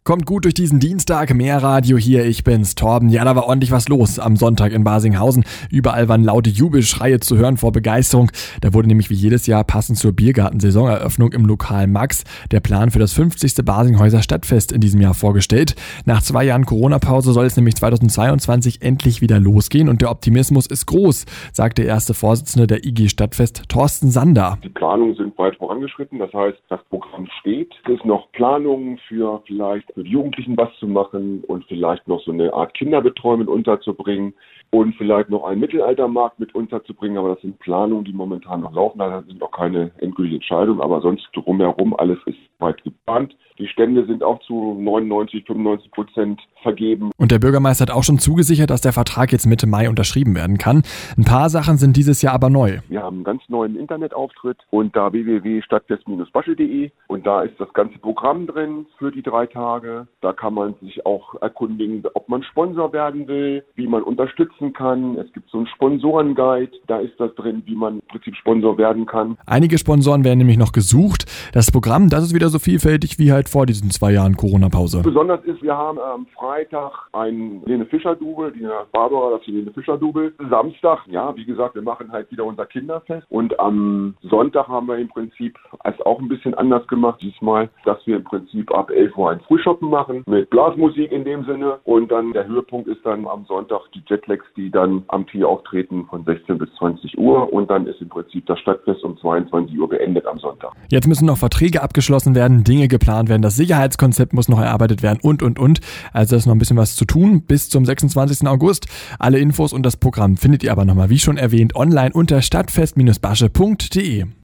Kommt gut durch diesen Dienstag, mehr Radio hier, ich bin's, Torben. Ja, da war ordentlich was los am Sonntag in Barsinghausen. Überall waren laute Jubelschreie zu hören vor Begeisterung. Da wurde nämlich wie jedes Jahr passend zur Biergarten-Saisoneröffnung im Lokal Max der Plan für das 50. Barsinghäuser Stadtfest in diesem Jahr vorgestellt. Nach 2 Jahren Corona-Pause soll es nämlich 2022 endlich wieder losgehen und der Optimismus ist groß, sagt der erste Vorsitzende der IG Stadtfest, Thorsten Sander. Die Planungen sind weit vorangeschritten, das heißt, das Programm steht. Es ist noch Planungen für vielleicht mit Jugendlichen was zu machen und vielleicht noch so eine Art Kinderbetreuung mit unterzubringen und vielleicht noch einen Mittelaltermarkt mit unterzubringen. Aber das sind Planungen, die momentan noch laufen. Da sind noch keine endgültige Entscheidung, aber sonst drumherum alles ist weit geplant. Die Stände sind auch zu 99-95% vergeben. Und der Bürgermeister hat auch schon zugesichert, dass der Vertrag jetzt Mitte Mai unterschrieben werden kann. Ein paar Sachen sind dieses Jahr aber neu. Wir haben einen ganz neuen Internetauftritt unter www.stadtfest-basche.de und da ist das ganze Programm drin für die 3 Tage. Da kann man sich auch erkundigen, ob man Sponsor werden will, wie man unterstützen kann. Es gibt so einen Sponsorenguide, da ist das drin, wie man im Prinzip Sponsor werden kann. Einige Sponsoren werden nämlich noch gesucht. Das Programm, das ist wieder so vielfältig wie halt vor diesen 2 Jahren Corona-Pause. Besonders ist, wir haben am Freitag ein Helene Fischer-Double, die Barbara, das Helene Fischer-Double. Samstag, ja, wie gesagt, wir machen halt wieder unser Kinderfest. Und am Sonntag haben wir im Prinzip es auch ein bisschen anders gemacht diesmal, dass wir im Prinzip ab 11 Uhr ein Frühschoppen machen, mit Blasmusik in dem Sinne. Und dann der Höhepunkt ist dann am Sonntag die Jetlags, die dann am Tier auftreten von 16 bis 20 Uhr. Und dann ist im Prinzip das Stadtfest um 22 Uhr beendet am Sonntag. Jetzt müssen noch Verträge abgeschlossen werden, Dinge geplant werden, das Sicherheitskonzept muss noch erarbeitet werden und. Also ist noch ein bisschen was zu tun bis zum 26. August. Alle Infos und das Programm findet ihr aber nochmal, wie schon erwähnt, online unter stadtfest-basche.de.